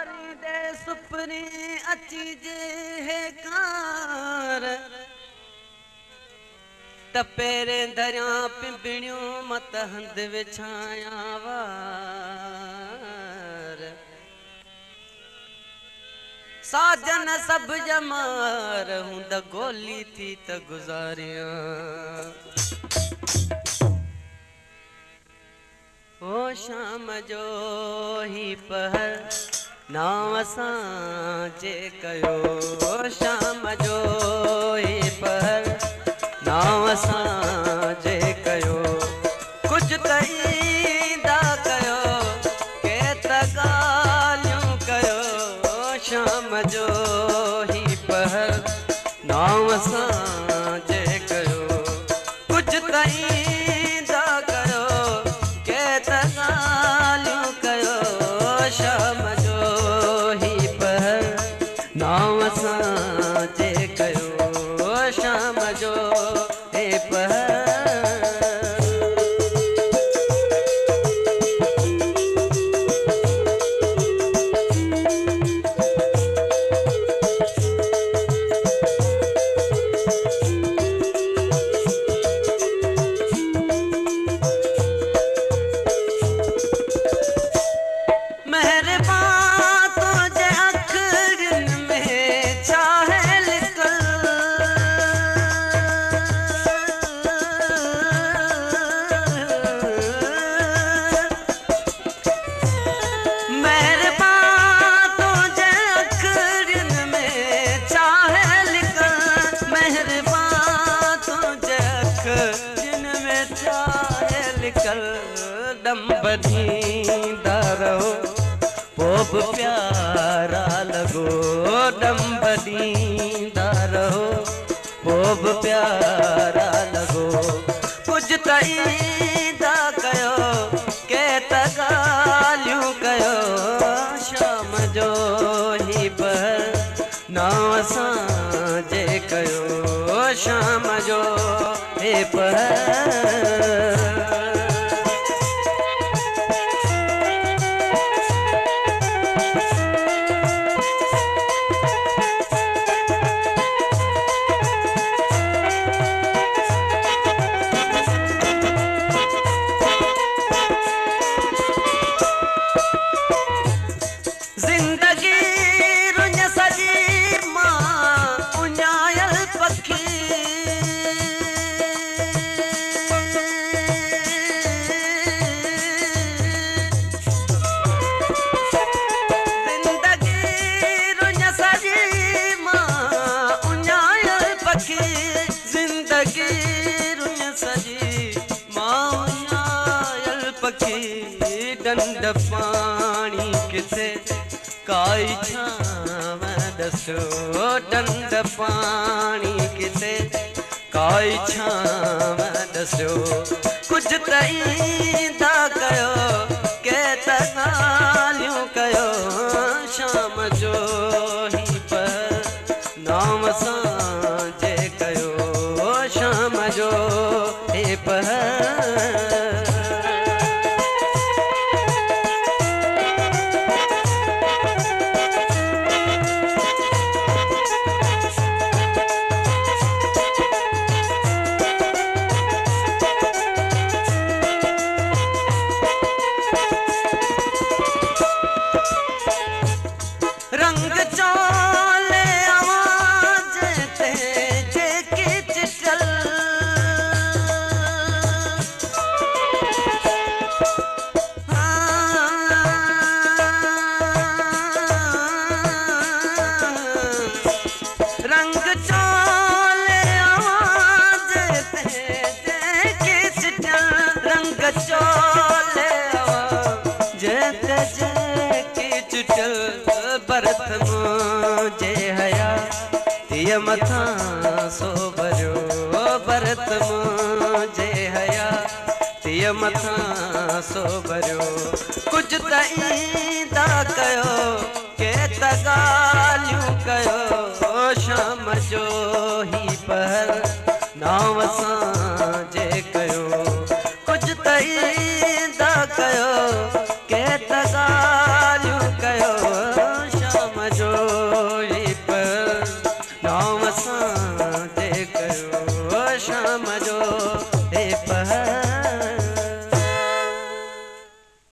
दे सुपने अची जे है कार त पेरे दरिया पिंबिणियों मत हंद विछाया वार साजन सब जमार हुंद गोली थी त गुजारिया ओ शाम जो ही पहर नाव सां कयो शाम जो ही पहर नाव सां कयो कुछ तईंदा कयो के त ॻाल्हियूं कयो शाम जो ही पहर नाव सां कयो कुछ तईंदा कयो के त ॻाल्हियूं कयो शाम जो ही पहर नाव सां कयो शाम जो हे पहर डंब दींदा रहो पोइ बि प्यारा लॻो डंब दींदा रहो पोइ बि प्यारा लॻो कुझु त ईंदा कयो के त ॻाल्हियूं कयो शाम जो ही पहर नाव सां कयो शाम जो हे पहर डंड पानी किथे काई छाव दसो डंड पानी किथे काई छाव दसो कुछ त ईंदा कयो के त ॻाल्हियूं कयो शाम जो ही पहर नाव सां कयो शाम जो हे पहर रंग चोले आवाज ते जेके चिटल रंग चोले आवाज ते जेके चिटल रंग चोले आवाज ते जेके चिटल भरत मुझे हया तिय मथा सो भरियो भरत मुझे हया तिय मथा सो भरियो कुछ त ईंदा कयो के त ॻाल्हियूं कयो शाम जो ही पहर नाव सां